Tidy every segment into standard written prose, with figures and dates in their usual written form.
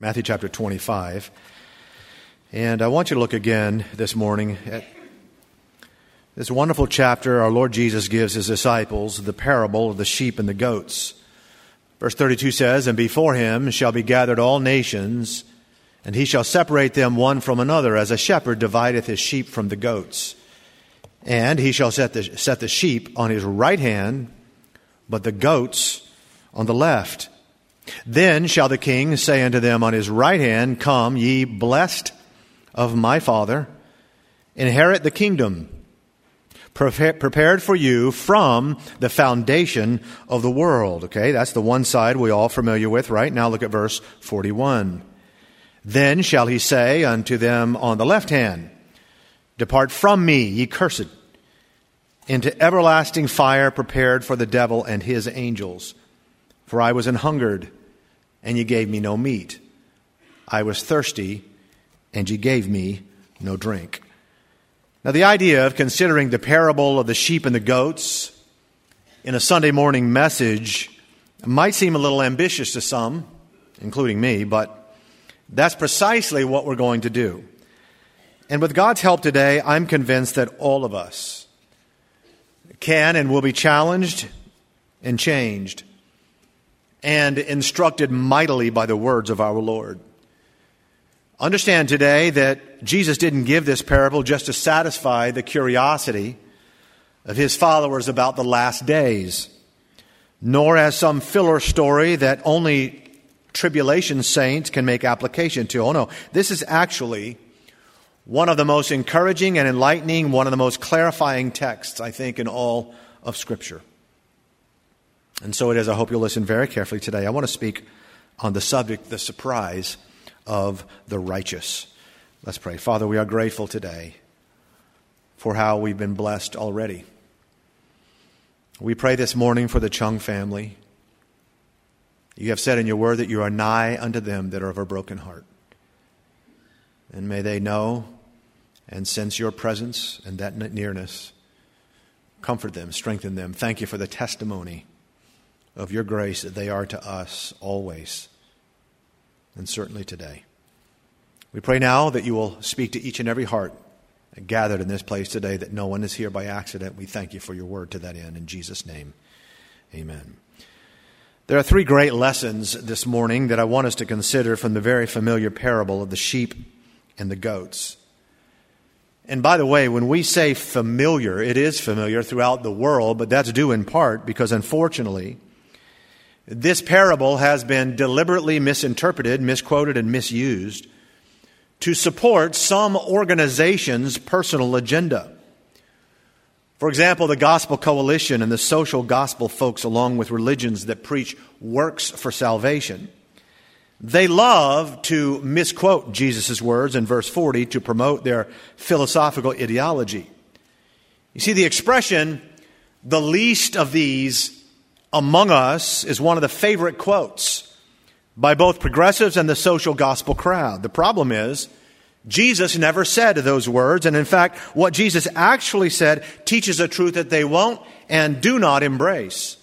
Matthew chapter 25. And I want you to look again this morning at this wonderful chapter our Lord Jesus gives his disciples, the parable of the sheep and the goats. Verse 32 says, "And before him shall be gathered all nations, and he shall separate them one from another, as a shepherd divideth his sheep from the goats. And he shall set the sheep on his right hand, but the goats on the left. Then shall the king say unto them on his right hand, Come, ye blessed of my Father, inherit the kingdom prepared for you from the foundation of the world." Okay, that's the one side we're all familiar with, right? Now look at verse 41. "Then shall he say unto them on the left hand, Depart from me, ye cursed, into everlasting fire prepared for the devil and his angels. For I was an hungered, and ye gave me no meat. I was thirsty, and ye gave me no drink." Now, the idea of considering the parable of the sheep and the goats in a Sunday morning message might seem a little ambitious to some, including me, but that's precisely what we're going to do. And with God's help today, I'm convinced that all of us can and will be challenged and changed and instructed mightily by the words of our Lord. Understand today that Jesus didn't give this parable just to satisfy the curiosity of his followers about the last days, nor as some filler story that only tribulation saints can make application to. Oh no, this is actually one of the most encouraging and enlightening, one of the most clarifying texts, I think, in all of Scripture. And so it is, I hope you'll listen very carefully today. I want to speak on the subject, the surprise of the righteous. Let's pray. Father, we are grateful today for how we've been blessed already. We pray this morning for the Chung family. You have said in your word that you are nigh unto them that are of a broken heart. And may they know and sense your presence and that nearness. Comfort them, strengthen them. Thank you for the testimony of your grace that they are to us always, and certainly today. We pray now that you will speak to each and every heart gathered in this place today, that no one is here by accident. We thank you for your word to that end. In Jesus' name, amen. There are three great lessons this morning that I want us to consider from the very familiar parable of the sheep and the goats. And by the way, when we say familiar, it is familiar throughout the world, but that's due in part because, unfortunately, this parable has been deliberately misinterpreted, misquoted, and misused to support some organization's personal agenda. For example, the Gospel Coalition and the social gospel folks, along with religions that preach works for salvation, they love to misquote Jesus' words in verse 40 to promote their philosophical ideology. You see, the expression, "the least of these among us," is one of the favorite quotes by both progressives and the social gospel crowd. The problem is, Jesus never said those words, and in fact, what Jesus actually said teaches a truth that they won't and do not embrace.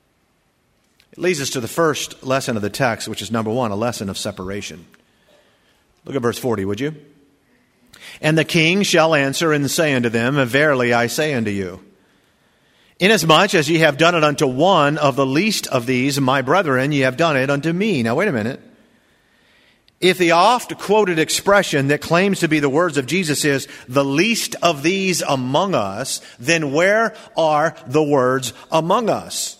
It leads us to the first lesson of the text, which is number one, a lesson of separation. Look at verse 40, would you? "And the king shall answer and say unto them, Verily I say unto you, inasmuch as ye have done it unto one of the least of these, my brethren, ye have done it unto me." Now wait a minute. If the oft-quoted expression that claims to be the words of Jesus is, "the least of these among us," then where are the words "among us"?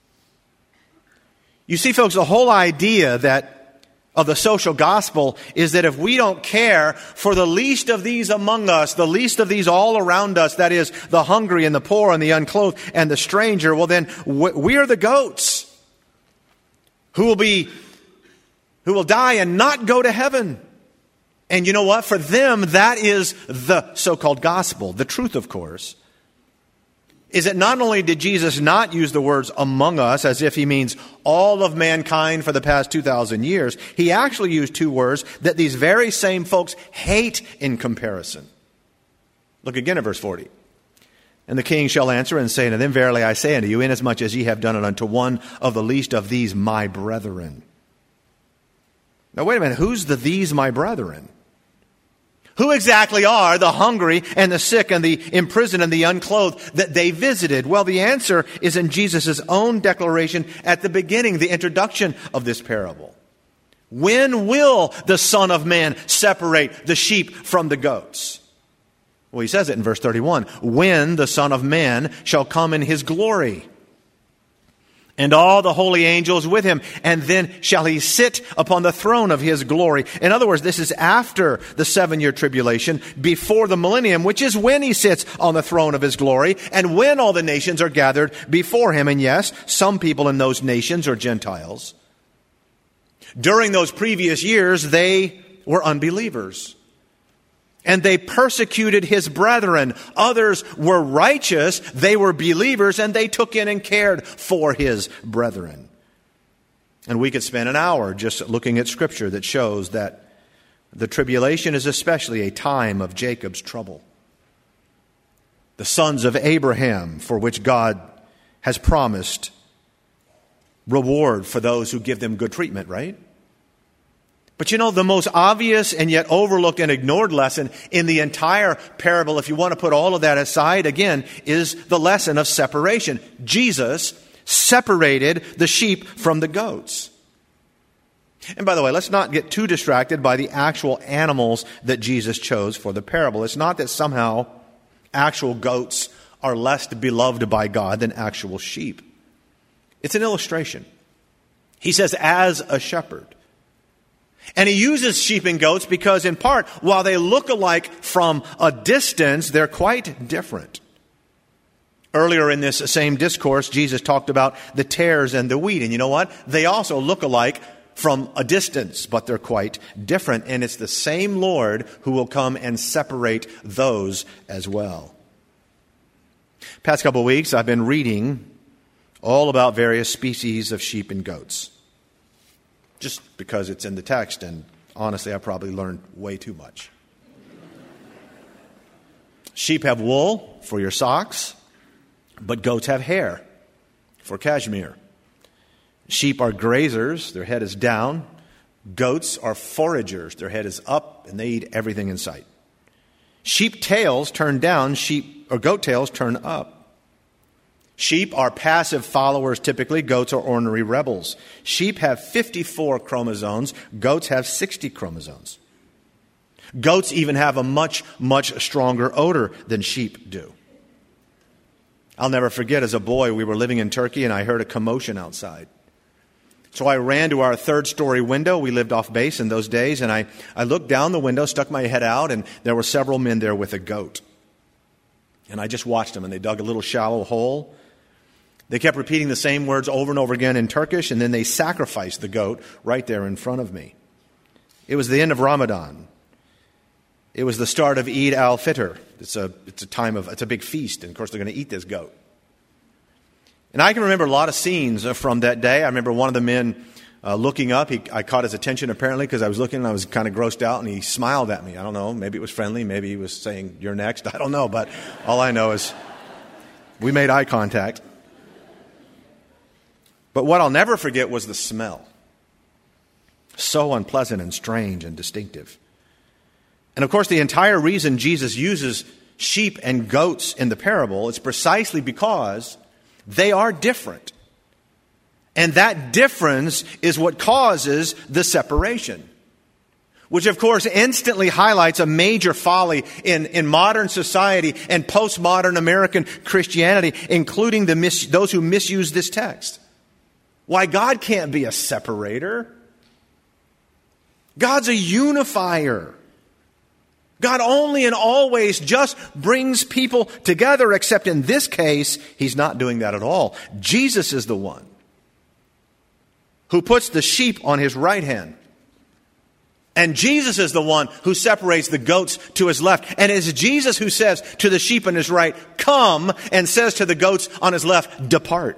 You see, folks, the whole idea of the social gospel is that if we don't care for the least of these among us, the least of these all around us, that is, the hungry and the poor and the unclothed and the stranger, well then, we are the goats who will die and not go to heaven. And you know what? For them, that is the so-called gospel. The truth, of course, is that not only did Jesus not use the words "among us" as if he means all of mankind for the past 2,000 years, he actually used two words that these very same folks hate in comparison. Look again at verse 40. "And the king shall answer and say unto them, Verily I say unto you, inasmuch as ye have done it unto one of the least of these my brethren." Now wait a minute, who's the these my brethren? Who exactly are the hungry and the sick and the imprisoned and the unclothed that they visited? Well, the answer is in Jesus' own declaration at the beginning, the introduction of this parable. When will the Son of Man separate the sheep from the goats? Well, he says it in verse 31. When the Son of Man shall come in his glory, and all the holy angels with him, and then shall he sit upon the throne of his glory. In other words, this is after the 7-year tribulation, before the millennium, which is when he sits on the throne of his glory, and when all the nations are gathered before him. And yes, some people in those nations are Gentiles. During those previous years, they were unbelievers. And they persecuted his brethren. Others were righteous, they were believers, and they took in and cared for his brethren. And we could spend an hour just looking at Scripture that shows that the tribulation is especially a time of Jacob's trouble. The sons of Abraham, for which God has promised reward for those who give them good treatment, right? But you know, the most obvious and yet overlooked and ignored lesson in the entire parable, if you want to put all of that aside, again, is the lesson of separation. Jesus separated the sheep from the goats. And by the way, let's not get too distracted by the actual animals that Jesus chose for the parable. It's not that somehow actual goats are less beloved by God than actual sheep. It's an illustration. He says, as a shepherd. And he uses sheep and goats because, in part, while they look alike from a distance, they're quite different. Earlier in this same discourse, Jesus talked about the tares and the wheat. And you know what? They also look alike from a distance, but they're quite different. And it's the same Lord who will come and separate those as well. Past couple of weeks, I've been reading all about various species of sheep and goats. Just because it's in the text, and honestly, I probably learned way too much. Sheep have wool for your socks, but goats have hair for cashmere. Sheep are grazers, their head is down. Goats are foragers, their head is up, and they eat everything in sight. Sheep tails turn down, goat tails turn up. Sheep are passive followers typically. Goats are ornery rebels. Sheep have 54 chromosomes. Goats have 60 chromosomes. Goats even have a much, much stronger odor than sheep do. I'll never forget, as a boy, we were living in Turkey and I heard a commotion outside. So I ran to our 3rd-story window. We lived off base in those days. And I looked down the window, stuck my head out, and there were several men there with a goat. And I just watched them, and they dug a little shallow hole. They kept repeating the same words over and over again in Turkish, and then they sacrificed the goat right there in front of me. It was the end of Ramadan. It was the start of Eid al-Fitr. It's a big feast, and of course they're going to eat this goat. And I can remember a lot of scenes from that day. I remember one of the men looking up. I caught his attention apparently because I was looking and I was kind of grossed out, and he smiled at me. I don't know, maybe it was friendly, maybe he was saying, "You're next." I don't know, but all I know is we made eye contact. But what I'll never forget was the smell. So unpleasant and strange and distinctive. And of course, the entire reason Jesus uses sheep and goats in the parable is precisely because they are different. And that difference is what causes the separation. Which, of course, instantly highlights a major folly in modern society and postmodern American Christianity, including those who misuse this text. Why, God can't be a separator. God's a unifier. God only and always just brings people together, except in this case, he's not doing that at all. Jesus is the one who puts the sheep on his right hand. And Jesus is the one who separates the goats to his left. And it's Jesus who says to the sheep on his right, "Come," and says to the goats on his left, "Depart."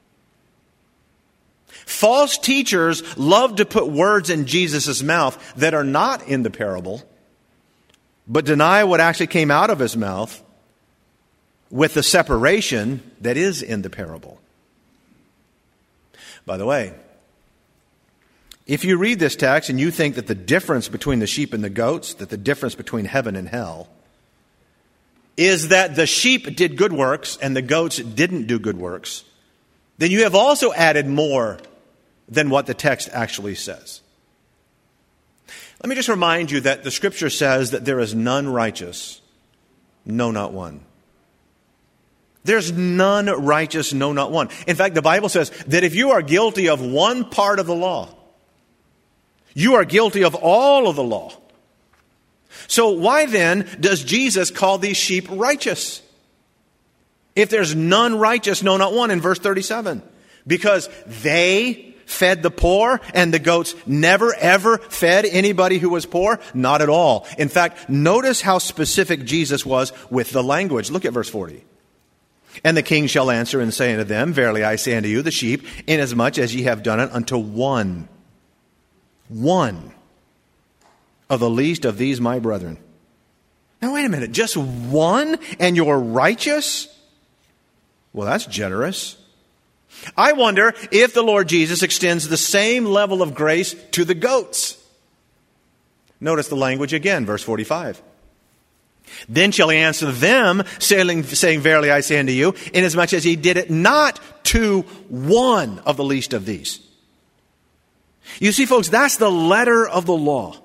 False teachers love to put words in Jesus' mouth that are not in the parable, but deny what actually came out of his mouth with the separation that is in the parable. By the way, If you read this text and you think that the difference between the sheep and the goats, that the difference between heaven and hell, is that the sheep did good works and the goats didn't do good works, then you have also added more than what the text actually says. Let me just remind you that the Scripture says that there is none righteous, no, not one. There's none righteous, no, not one. In fact, the Bible says that if you are guilty of one part of the law, you are guilty of all of the law. So why then does Jesus call these sheep righteous? If there's none righteous, no, not one, in verse 37. Because they fed the poor and the goats never ever fed anybody who was poor? Not at all. In fact, notice how specific Jesus was with the language. Look at verse 40. And the king shall answer and say unto them, Verily I say unto you, the sheep, inasmuch as ye have done it unto one of the least of these my brethren. Now wait a minute, just one and you're righteous? Well, that's generous. I wonder if the Lord Jesus extends the same level of grace to the goats. Notice the language again, verse 45. Then shall he answer them, saying, Verily I say unto you, inasmuch as he did it not to one of the least of these. You see, folks, that's the letter of the law.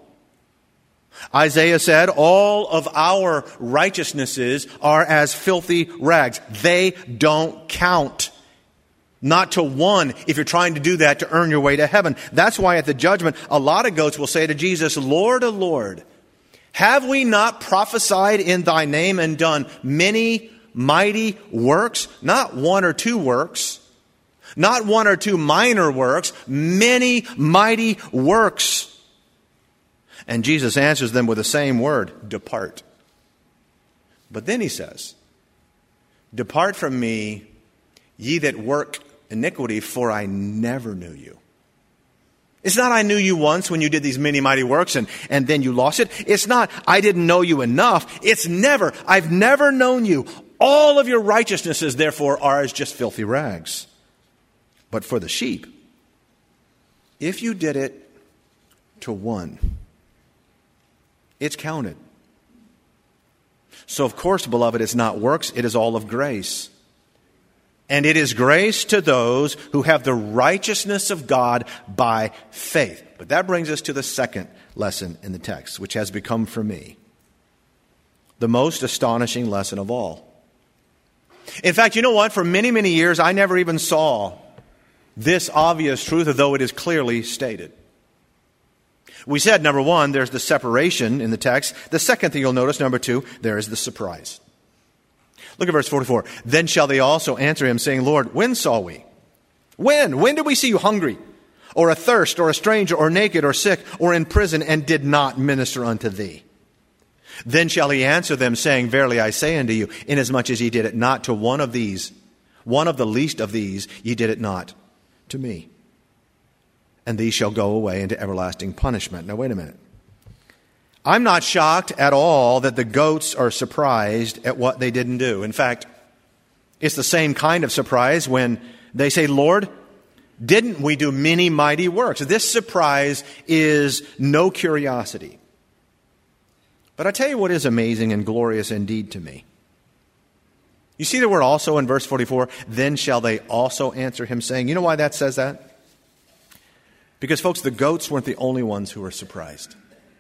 Isaiah said, all of our righteousnesses are as filthy rags. They don't count. Not to one if you're trying to do that to earn your way to heaven. That's why at the judgment, a lot of goats will say to Jesus, Lord, O Lord, have we not prophesied in thy name and done many mighty works? Not one or two works. Not one or two minor works. Many mighty works. And Jesus answers them with the same word, depart. But then he says, depart from me, ye that work iniquity, for I never knew you. It's not I knew you once when you did these many mighty works and then you lost it. It's not I didn't know you enough. It's never. I've never known you. All of your righteousnesses, therefore, are as just filthy rags. But for the sheep, if you did it to one, it's counted. So, of course, beloved, it's not works. It is all of grace. And it is grace to those who have the righteousness of God by faith. But that brings us to the second lesson in the text, which has become for me the most astonishing lesson of all. In fact, you know what? For many, many years, I never even saw this obvious truth, although it is clearly stated. We said, number one, there's the separation in the text. The second thing you'll notice, number two, there is the surprise. Look at verse 44. Then shall they also answer him, saying, Lord, when saw we? When? When did we see you hungry, or athirst, or a stranger, or naked, or sick, or in prison, and did not minister unto thee? Then shall he answer them, saying, Verily I say unto you, inasmuch as ye did it not to one of these, one of the least of these, ye did it not to me. And these shall go away into everlasting punishment. Now wait a minute. I'm not shocked at all that the goats are surprised at what they didn't do. In fact, it's the same kind of surprise when they say, Lord, didn't we do many mighty works? This surprise is no curiosity. But I tell you what is amazing and glorious indeed to me. You see the word also in verse 44, then shall they also answer him, saying, you know why that says that? Because, folks, the goats weren't the only ones who were surprised.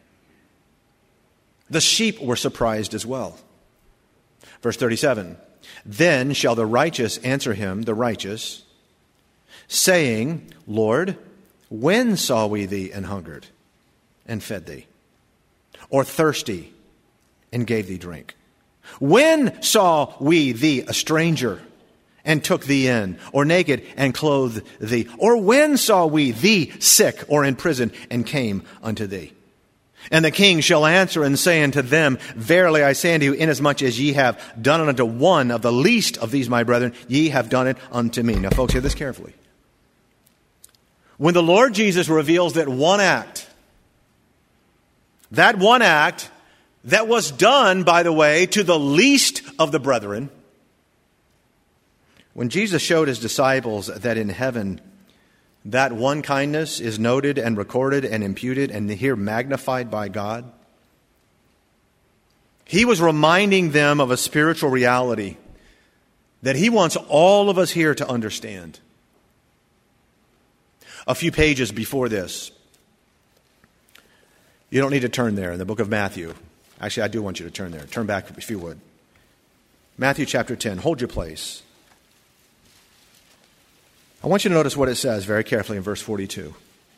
The sheep were surprised as well. Verse 37, then shall the righteous answer him, the righteous, saying, Lord, when saw we thee and hungered and fed thee, or thirsty and gave thee drink? When saw we thee a stranger and took thee in, or naked and clothed thee? Or when saw we thee sick or in prison and came unto thee? And the king shall answer and say unto them, Verily I say unto you, inasmuch as ye have done it unto one of the least of these my brethren, ye have done it unto me. Now, folks, hear this carefully. When the Lord Jesus reveals that one act that was done, by the way, to the least of the brethren, when Jesus showed his disciples that in heaven that one kindness is noted and recorded and imputed and here magnified by God. He was reminding them of a spiritual reality that he wants all of us here to understand. A few pages before this, you don't need to turn there, in the book of Matthew. Actually, I do want you to turn there. Turn back if you would. Matthew chapter 10. Hold your place. I want you to notice what it says very carefully in verse 42.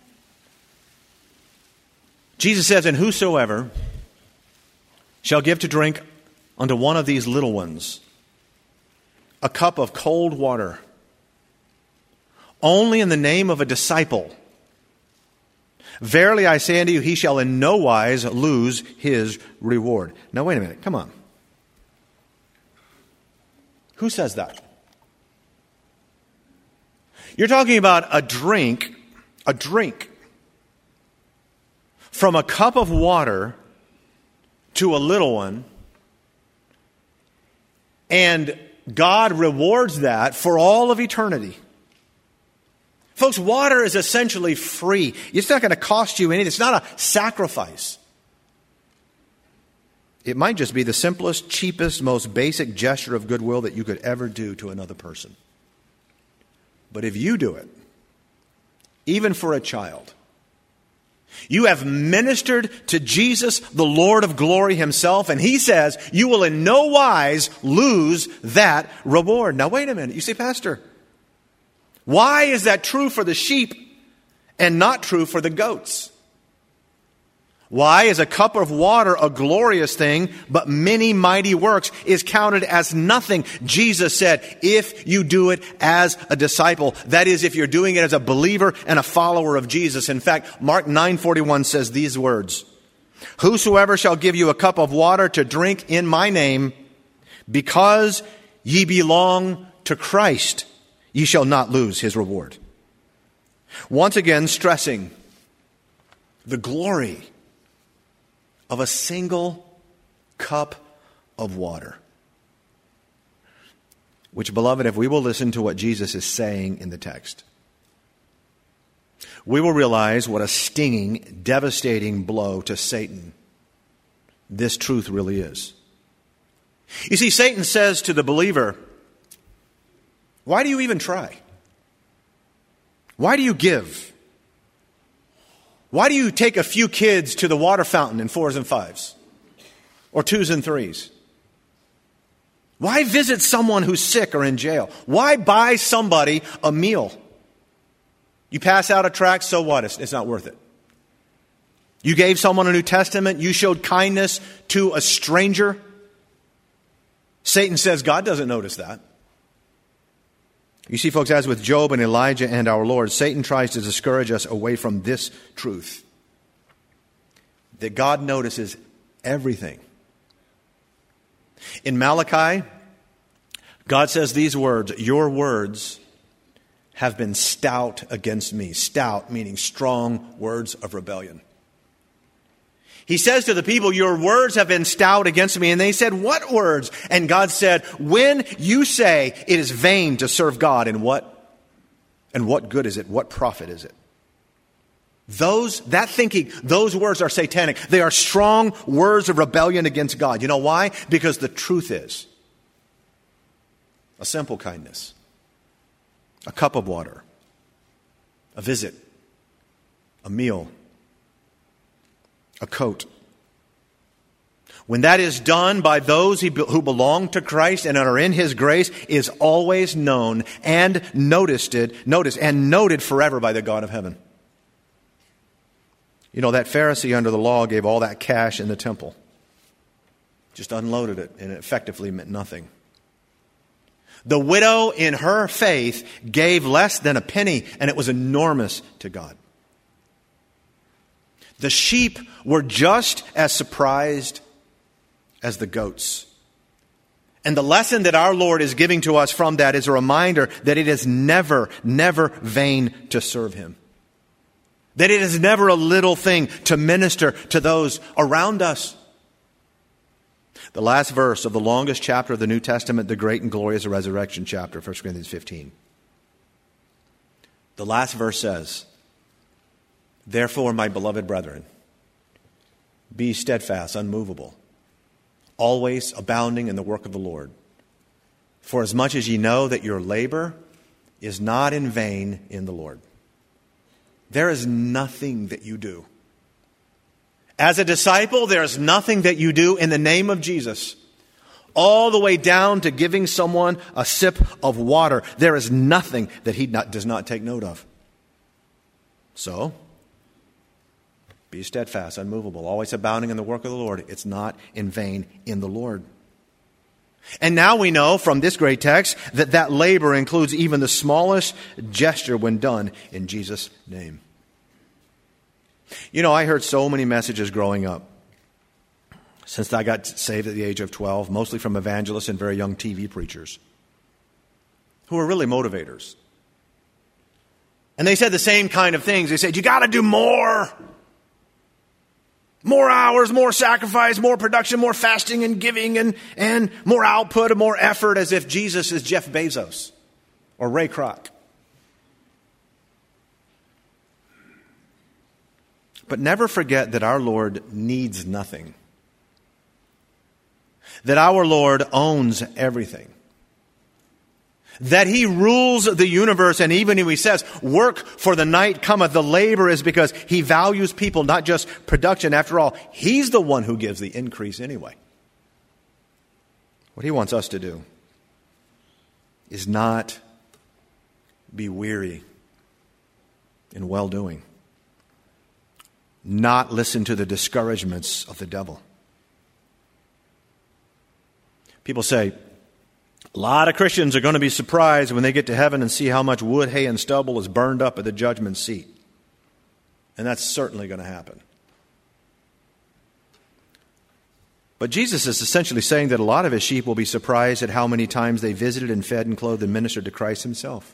Jesus says, "And whosoever shall give to drink unto one of these little ones a cup of cold water, only in the name of a disciple, verily I say unto you, he shall in no wise lose his reward." Now wait a minute, come on. Who says that? You're talking about a drink from a cup of water to a little one, and God rewards that for all of eternity. Folks, water is essentially free. It's not going to cost you anything. It's not a sacrifice. It might just be the simplest, cheapest, most basic gesture of goodwill that you could ever do to another person. But if you do it, even for a child, you have ministered to Jesus, the Lord of glory himself, and he says you will in no wise lose that reward. Now wait a minute. You say, "Pastor, why is that true for the sheep and not true for the goats? Why is a cup of water a glorious thing, but many mighty works is counted as nothing?" Jesus said, if you do it as a disciple, that is, if you're doing it as a believer and a follower of Jesus. In fact, Mark 9:41 says these words, "Whosoever shall give you a cup of water to drink in my name, because ye belong to Christ, ye shall not lose his reward." Once again, stressing the glory of a single cup of water. Which, beloved, if we will listen to what Jesus is saying in the text, we will realize what a stinging, devastating blow to Satan this truth really is. You see, Satan says to the believer, why do you even try? Why do you give? Why do you take a few kids to the water fountain in 4s and 5s? Or 2s and 3s? Why visit someone who's sick or in jail? Why buy somebody a meal? You pass out a tract, so what? It's not worth it. You gave someone a New Testament. You showed kindness to a stranger. Satan says God doesn't notice that. You see, folks, as with Job and Elijah and our Lord, Satan tries to discourage us away from this truth, that God notices everything. In Malachi, God says these words, "Your words have been stout against me." Stout meaning strong words of rebellion. He says to the people, "Your words have been stout against me." And they said, "What words?" And God said, "When you say it is vain to serve God, and what good is it? What profit is it?" That thinking, those words are satanic. They are strong words of rebellion against God. You know why? Because the truth is a simple kindness, a cup of water, a visit, a meal, a coat. When that is done by those who belong to Christ and are in his grace, is always known and noticed and noted forever by the God of heaven. You know, that Pharisee under the law gave all that cash in the temple. Just unloaded it, and it effectively meant nothing. The widow in her faith gave less than a penny, and it was enormous to God. The sheep were just as surprised as the goats. And the lesson that our Lord is giving to us from that is a reminder that it is never, never vain to serve him. That it is never a little thing to minister to those around us. The last verse of the longest chapter of the New Testament, the great and glorious resurrection chapter, 1 Corinthians 15. The last verse says, "Therefore, my beloved brethren, be steadfast, unmovable, always abounding in the work of the Lord. For as much as ye know that your labor is not in vain in the Lord." There is nothing that you do. As a disciple, there is nothing that you do in the name of Jesus, all the way down to giving someone a sip of water. There is nothing that he does not take note of. So, be steadfast, unmovable, always abounding in the work of the Lord. It's not in vain in the Lord. And now we know from this great text that that labor includes even the smallest gesture when done in Jesus' name. You know, I heard so many messages growing up since I got saved at the age of 12, mostly from evangelists and very young TV preachers who were really motivators. And they said the same kind of things. They said, you got to do more. More hours, more sacrifice, more production, more fasting and giving and more output and more effort, as if Jesus is Jeff Bezos or Ray Kroc. But never forget that our Lord needs nothing. That our Lord owns everything. That He rules the universe, and even when He says, work for the night cometh, the labor is because He values people, not just production. After all, He's the one who gives the increase anyway. What He wants us to do is not be weary in well-doing. Not listen to the discouragements of the devil. People say, a lot of Christians are going to be surprised when they get to heaven and see how much wood, hay, and stubble is burned up at the judgment seat. And that's certainly going to happen. But Jesus is essentially saying that a lot of His sheep will be surprised at how many times they visited and fed and clothed and ministered to Christ Himself.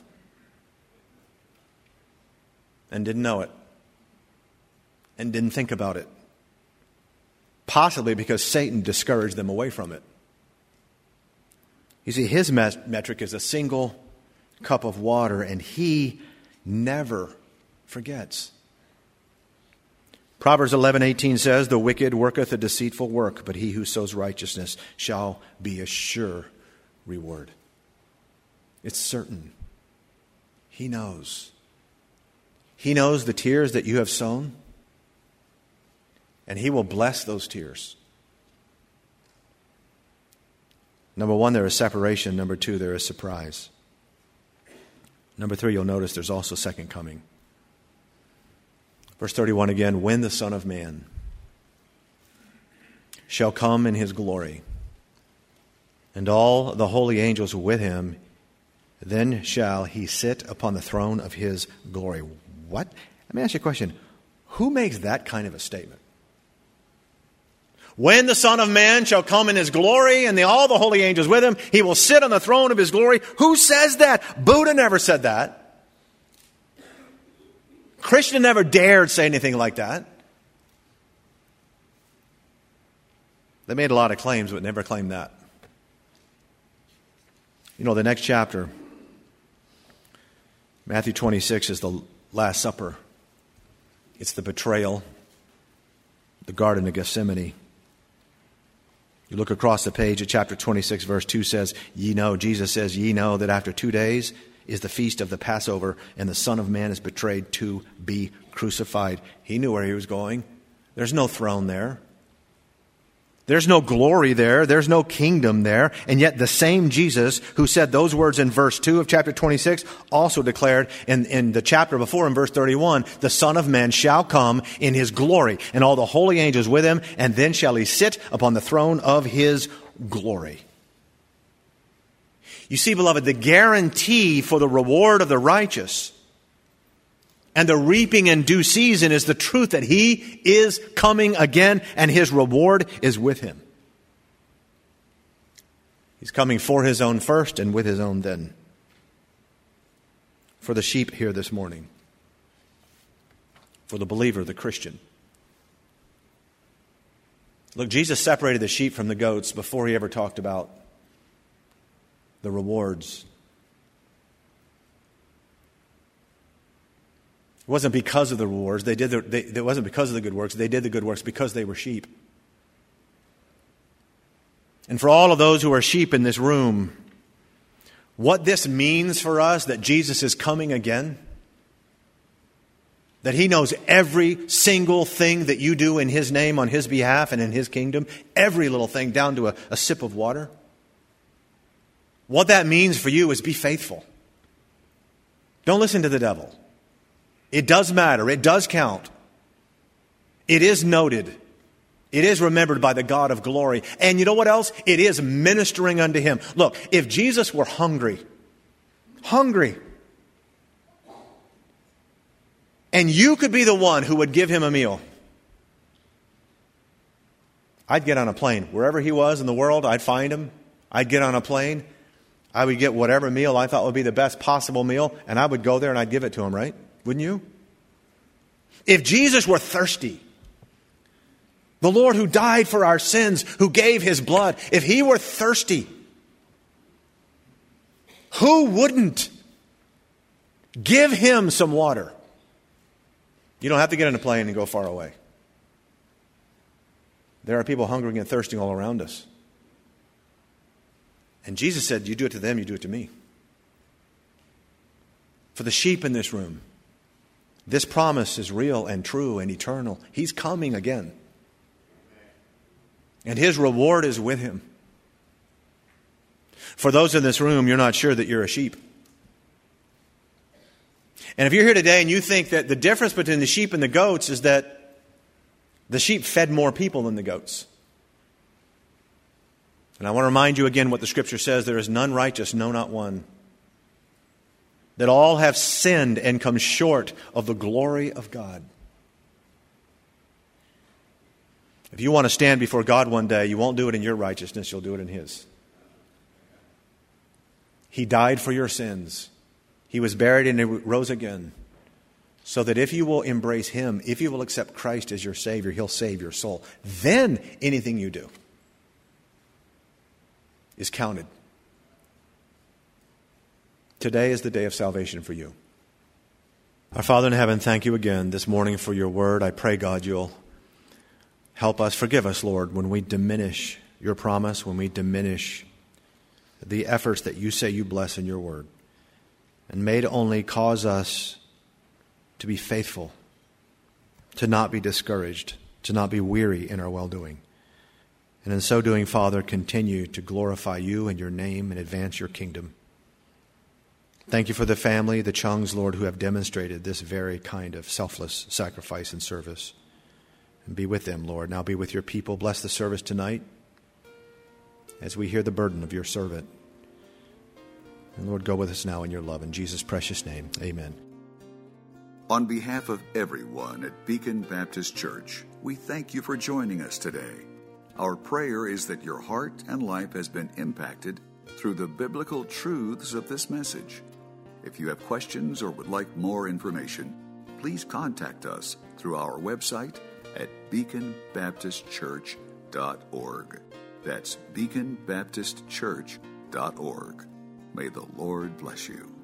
And didn't know it. And didn't think about it. Possibly because Satan discouraged them away from it. You see, his metric is a single cup of water, and he never forgets. Proverbs 11:18 says, "The wicked worketh a deceitful work, but he who sows righteousness shall be a sure reward." It's certain. He knows. He knows the tears that you have sown, and He will bless those tears. Number one, there is separation. Number two, there is surprise. Number three, you'll notice there's also second coming. Verse 31 again, "When the Son of Man shall come in His glory, and all the holy angels with Him, then shall He sit upon the throne of His glory." What? Let me ask you a question. Who makes that kind of a statement? When the Son of Man shall come in His glory and all the holy angels with Him, He will sit on the throne of His glory. Who says that? Buddha never said that. Christian never dared say anything like that. They made a lot of claims, but never claimed that. You know, the next chapter, Matthew 26, is the Last Supper. It's the betrayal, the Garden of Gethsemane. You look across the page at chapter 26, verse 2 says, Jesus says, "Ye know that after 2 days is the feast of the Passover, and the Son of Man is betrayed to be crucified." He knew where He was going. There's no throne there. There's no glory there. There's no kingdom there. And yet the same Jesus who said those words in verse 2 of chapter 26 also declared in the chapter before, in verse 31, "The Son of Man shall come in His glory, and all the holy angels with Him, and then shall He sit upon the throne of His glory." You see, beloved, the guarantee for the reward of the righteous and the reaping in due season is the truth that He is coming again and His reward is with Him. He's coming for His own first and with His own then. For the sheep here this morning, for the believer, the Christian. Look, Jesus separated the sheep from the goats before He ever talked about the rewards. It wasn't because of the rewards. It wasn't because of the good works. They did the good works because they were sheep. And for all of those who are sheep in this room, what this means for us, that Jesus is coming again, that He knows every single thing that you do in His name, on His behalf and in His kingdom, every little thing down to a sip of water. What that means for you is be faithful. Don't listen to the devil. It does matter. It does count. It is noted. It is remembered by the God of glory. And you know what else? It is ministering unto Him. Look, if Jesus were hungry, and you could be the one who would give Him a meal, I'd get on a plane. Wherever He was in the world, I'd find Him. I'd get on a plane. I would get whatever meal I thought would be the best possible meal, and I would go there and I'd give it to Him, right? Wouldn't you? If Jesus were thirsty, the Lord who died for our sins, who gave His blood, if He were thirsty, who wouldn't give Him some water? You don't have to get on a plane and go far away. There are people hungering and thirsting all around us. And Jesus said, you do it to them, you do it to me. For the sheep in this room, this promise is real and true and eternal. He's coming again. And His reward is with Him. For those in this room, you're not sure that you're a sheep. And if you're here today and you think that the difference between the sheep and the goats is that the sheep fed more people than the goats. And I want to remind you again what the Scripture says, there is none righteous, no, not one. That all have sinned and come short of the glory of God. If you want to stand before God one day, you won't do it in your righteousness, you'll do it in His. He died for your sins. He was buried and He rose again. So that if you will embrace Him, if you will accept Christ as your Savior, He'll save your soul. Then anything you do is counted. Today is the day of salvation for you. Our Father in heaven, thank You again this morning for Your word. I pray, God, You'll help us, forgive us, Lord, when we diminish Your promise, when we diminish the efforts that You say You bless in Your word. And may it only cause us to be faithful, to not be discouraged, to not be weary in our well-doing. And in so doing, Father, continue to glorify You and Your name and advance Your kingdom. Thank You for the family, the Chungs, Lord, who have demonstrated this very kind of selfless sacrifice and service. And be with them, Lord. Now be with Your people. Bless the service tonight as we hear the burden of Your servant. And Lord, go with us now in Your love. In Jesus' precious name, amen. On behalf of everyone at Beacon Baptist Church, we thank you for joining us today. Our prayer is that your heart and life has been impacted through the biblical truths of this message. If you have questions or would like more information, please contact us through our website at beaconbaptistchurch.org. That's beaconbaptistchurch.org. May the Lord bless you.